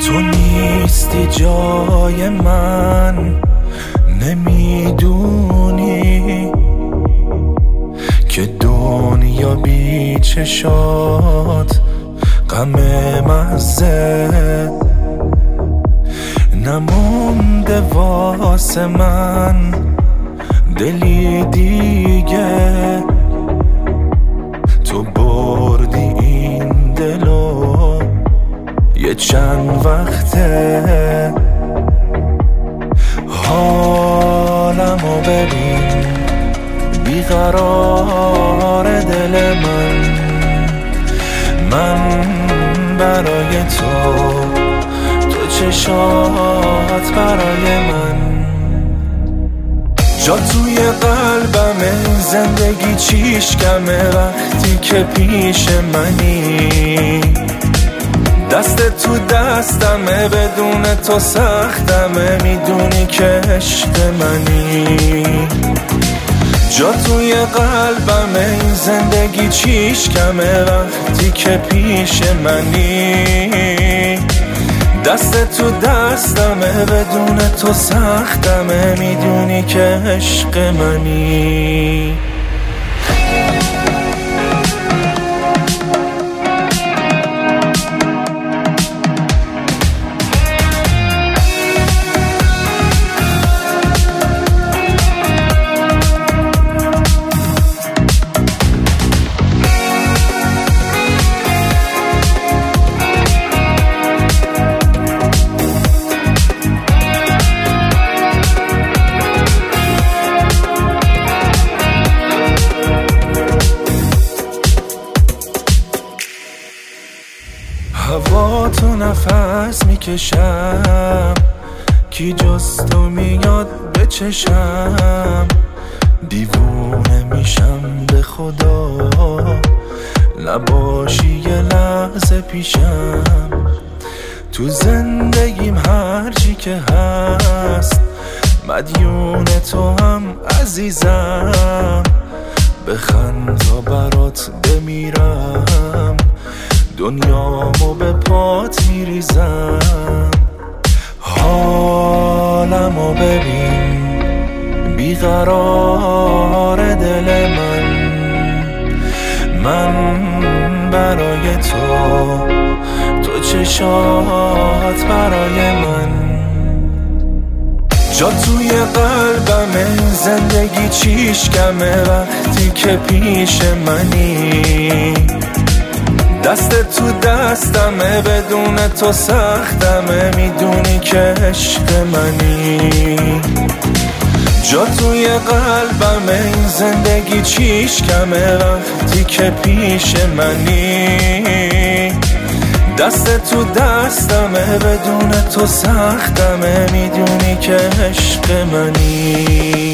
تو نیستی جای من، نمیدونی که دنیا بی چشات غم مزه نمونده واسه من دلی دیگه. تو بردی این دلو یه چند وقته، حالمو ببین بیقرار دل من برای تو چشات برای من. جا توی قلبمه، زندگی چیش کمه وقتی که پیش منی. دست تو دستمه، بدون تو سختمه، میدونی که عشق منی. جا توی قلبمه، زندگی چیش کمه وقتی که پیش منی. دست تو دستمه، بدون تو سختمه، میدونی که عشق منی. هوا تو نفس میکشم، کی جز تو میاد به چشم. دیوونه میشم به خدا، نباشی یه لحظه پیشم. تو زندگیم هرچی که هست مدیون تو هم عزیزم. بخند تا برات بمیرم، دنیامو به پات میریزم. حالمو ببین بیقرار دل من برای تو چشات برای من. جا توی قلبمه، زندگی چیش کمه وقتی که پیش منی. دست تو دستمه، بدون تو سختمه، میدونی که عشق منی. جا توی قلبمه، زندگی چیش کمه وقتی که پیش منی. دست تو دستمه، بدون تو سختمه، میدونی که عشق منی.